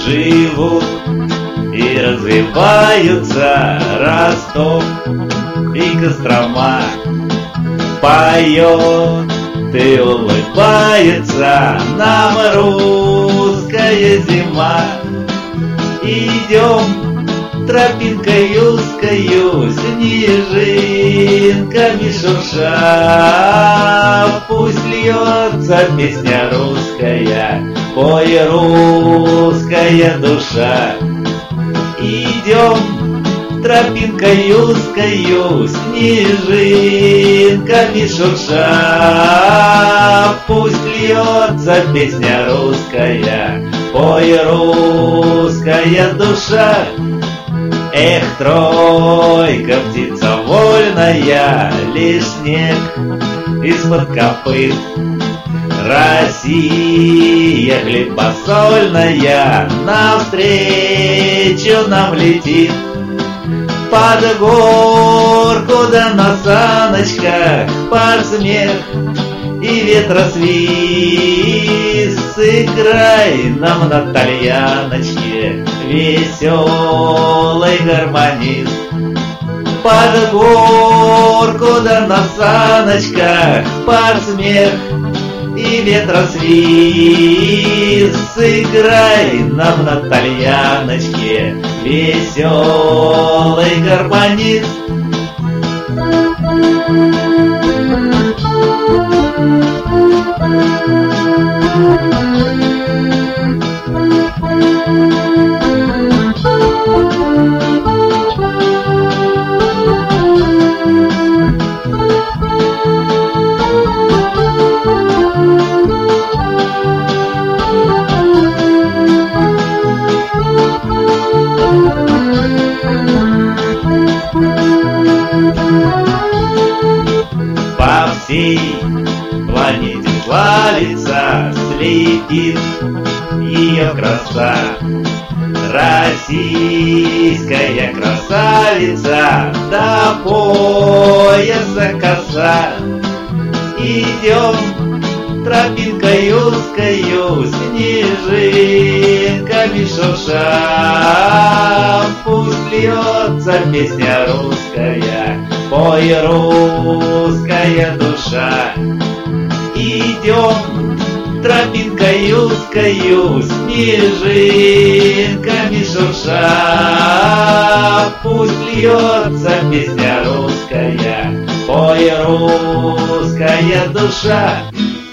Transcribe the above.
живут и развиваются, Ростов и Кострома. Поет и улыбается нам русская зима. Идем тропинкой узкою, снежинками шурша. Пусть льется песня русская, пой, русская душа. Идем тропинкой узкою, снежинками шурша. Пусть льется песня русская, пой, русская душа. Эх, тройка, птица вольная, лишь снег из-под копыт. Россия хлебосольная навстречу нам летит. Под горку да на саночках, под смех и ветросвист. Сыграй нам на тальяночке веселый гармонист. Под горку да на саночках, под смех и ветросвист. Сыграй нам на тальяночке веселый гармонист. По всей планете славится, слепит ее краса. Российская красавица до пояса коса. Идем тропинкой узкою, снежинками шурша. Пусть льется песня русская, пой, русская душа. Идем тропинкой узкою, снежинками шурша. Пусть льется песня русская, пой, русская душа.